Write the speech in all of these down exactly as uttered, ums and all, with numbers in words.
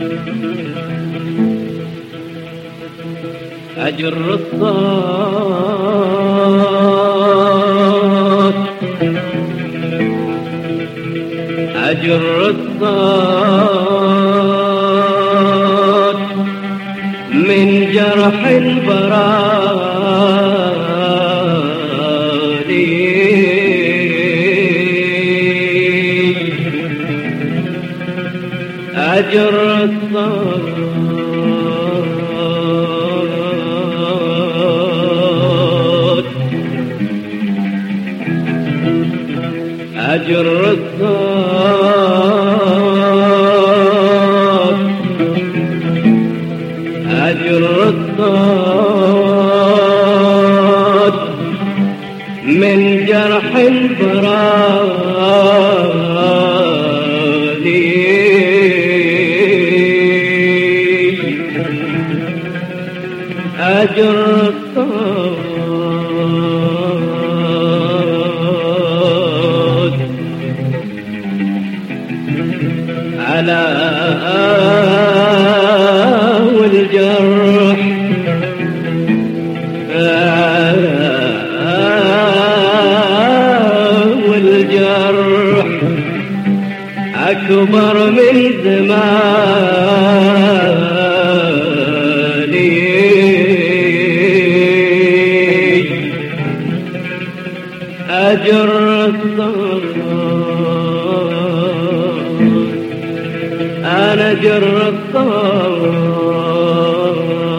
أجر الصوت أجر الصوت من جرح براني أجر الصوت أجر الصوت أجر الصوت من جرح براني أجر الصوت على والجرح والجرح أكبر من زماني أجر الصوت أنا أجر الصوت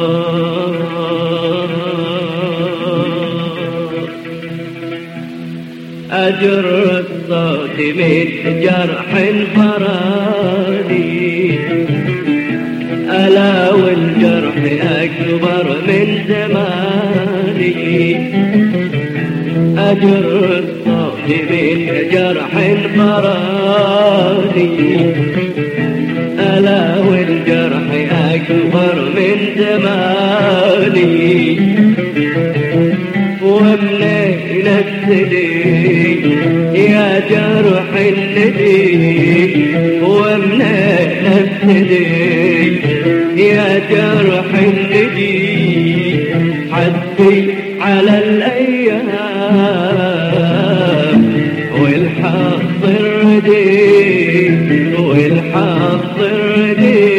أجر الصوت من جرح فراني ألا والجرح أكبر من زماني أجر الصوت من جرح فراني ألا والجرح أكبر من زماني ومنين ابتدي يا جرح الندي ومنين ابتدي يا جرح الندي حدي على الأيام والحظ الردي والحظ الردي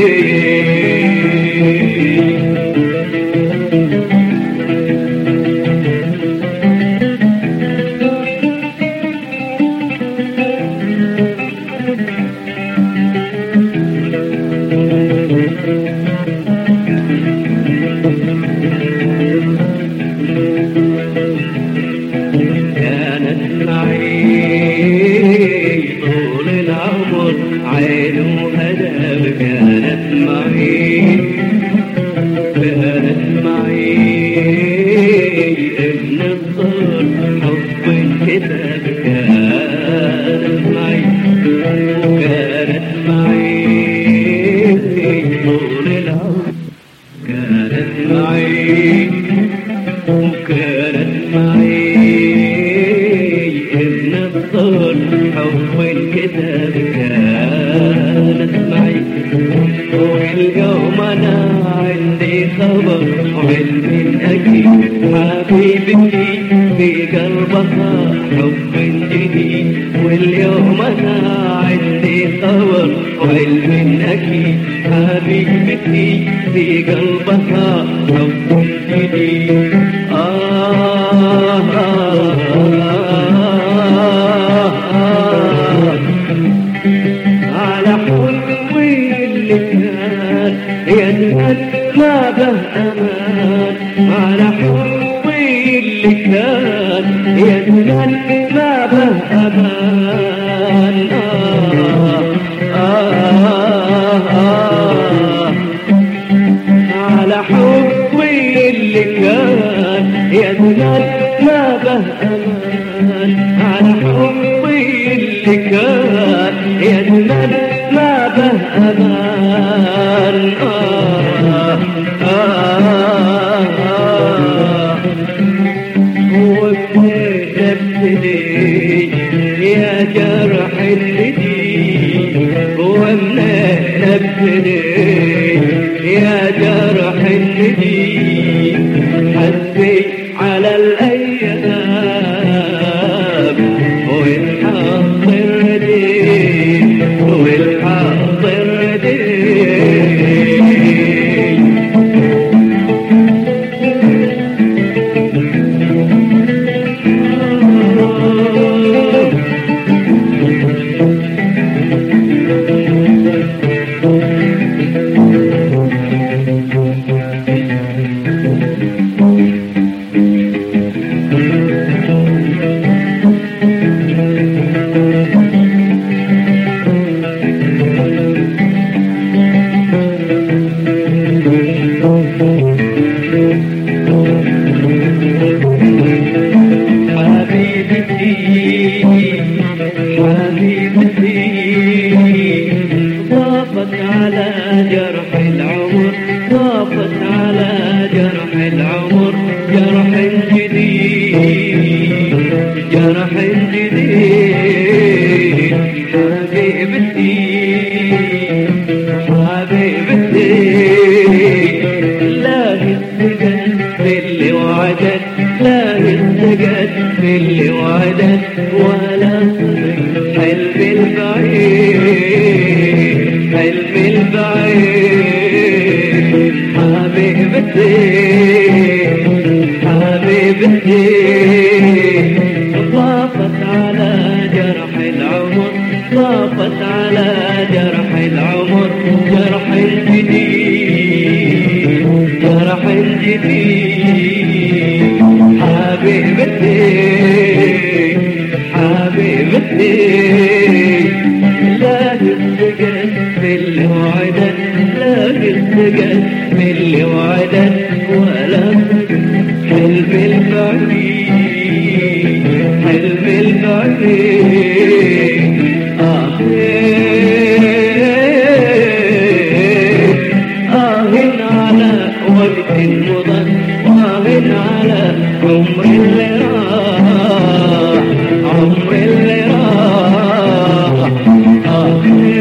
كانت معي طول العمر عين وهدف كانت معي كانت معي ابن الصغر حب الكتاب كانت معي وكانت معي طول العمر كانت معي وكانت معي ابن الصغر حب الكتاب كانت معي واليوم أنا عندي خبر وعلم أكيد حبيبتي في قلبها حب جديد واليوم أنا عندي خبر وعلم أكيد حبيبتي في قلبها حب جديد آه آه آه آه على حبي اللي كان ينهد ما به أمان على حبي اللي كان ينهد ما به أمان آه آه آه على حبي اللي كان ينهد ما به أمان على حبي اللي كان ينهد ما به أمان آه آه آه وابتدي ابتدي يا جرح الندي ومنين ابتدي يا جرح الندي حسبي على الأيام والحظ الرديء والحظ الرديء ضافت على جرح العمر ضافت على جرح العمر جرح جديد جرح جديد حبيبتي حبيبتي لا السجن اللي وعدت لا السجن اللي وعدت ولا حلم البعيد حلم البعيد حبيبتي حبيبتي ضافت على جرح العمر ضافت على جرح العمر جرح الجديد جرح الجديد حبيبتي حبيبتي لا السجن اللي وعدت لا السجن اللي وعدت ولا حلم البعيد حلم البعيد آه آه على وقت مضى آه على عمر اللي راح عمر اللي راح آه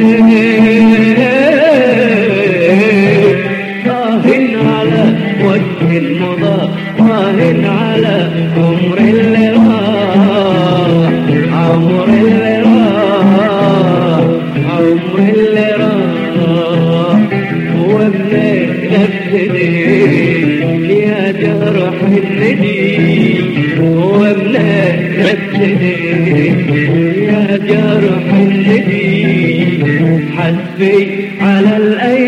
على وقت مضى آه على عمر اللي راح عمر اللي راح عمر اللي راح وابنك نفسي يا جرح الندي وابنك نفسي يا جرح الندي حسبي على الأيام